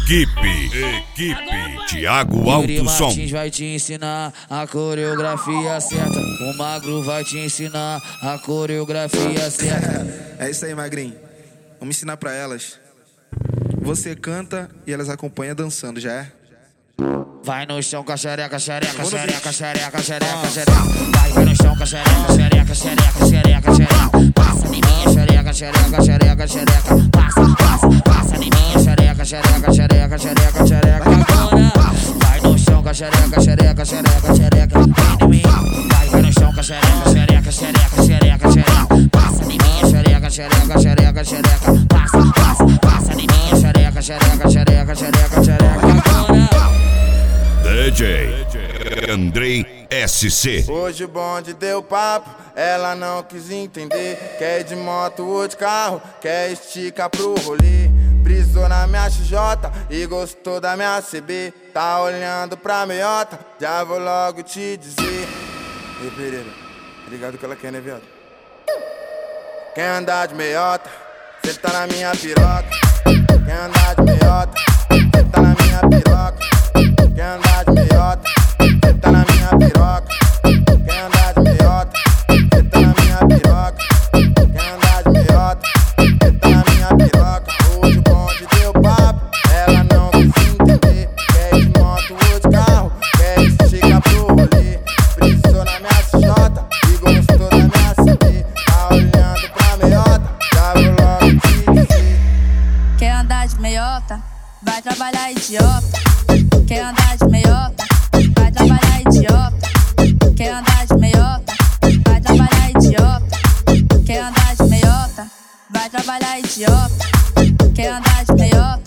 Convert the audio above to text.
Equipe Thiago Yuri Alto Som. Martins vai te ensinar a coreografia certa. O Magro vai te ensinar a coreografia certa. É isso aí, magrinho. Vamos ensinar pra elas. Você canta e elas acompanham dançando, já é? Vai no chão com a xereca, xereca, xereca, xereca, xereca, xereca. Vai no chão com a xereca, xereca, xereca, xereca, xereca. Passa em mim, xereca, xereca, xereca, xereca. Passa em mim, xereca, xereca, xereca, xereca, xereca. Agora vai no chão com a xereca, xereca, xereca, xereca. Vem em mim, vai no chão com a xereca, xereca, xereca, xereca, xereca. Passa em mim, xereca, xereca, xereca, xereca. Passa em mim, xereca, xereca, xereca, xereca, xereca. Agora DJ Andrei SC. Hoje o bonde deu papo, ela não quis entender. Quer ir de moto ou de carro, quer esticar pro rolê. Brisou na minha XJ e gostou da minha CB. Tá olhando pra meiota, já vou logo te dizer. Ei, Pereira, ligado o que ela quer, né, viado? Quer andar de meiota, cê tá na minha piroca. Quer andar de meiota, cê tá na minha piroca. Quer andar de meiota, cê tá na minha piroca. Quer andar de meiota, cê tá na minha piroca. Quer andar de meiota, cê tá na minha piroca. Hoje o bonde deu papo, ela não quis entender. Quer ir de moto ou de carro, quer esticar pro rolê. Brisou na minha XJ e gostou da minha CB. Tá olhando pra meiota, já vou logo te dizer. Quer andar de meiota? Vai trabalhar, idiota. Quer andar de meiota? Vai trabalhar, idiota. Quer andar de meiota? Vai trabalhar, idiota. Quer andar de meiota? Vai trabalhar, idiota. Quer andar de meiota?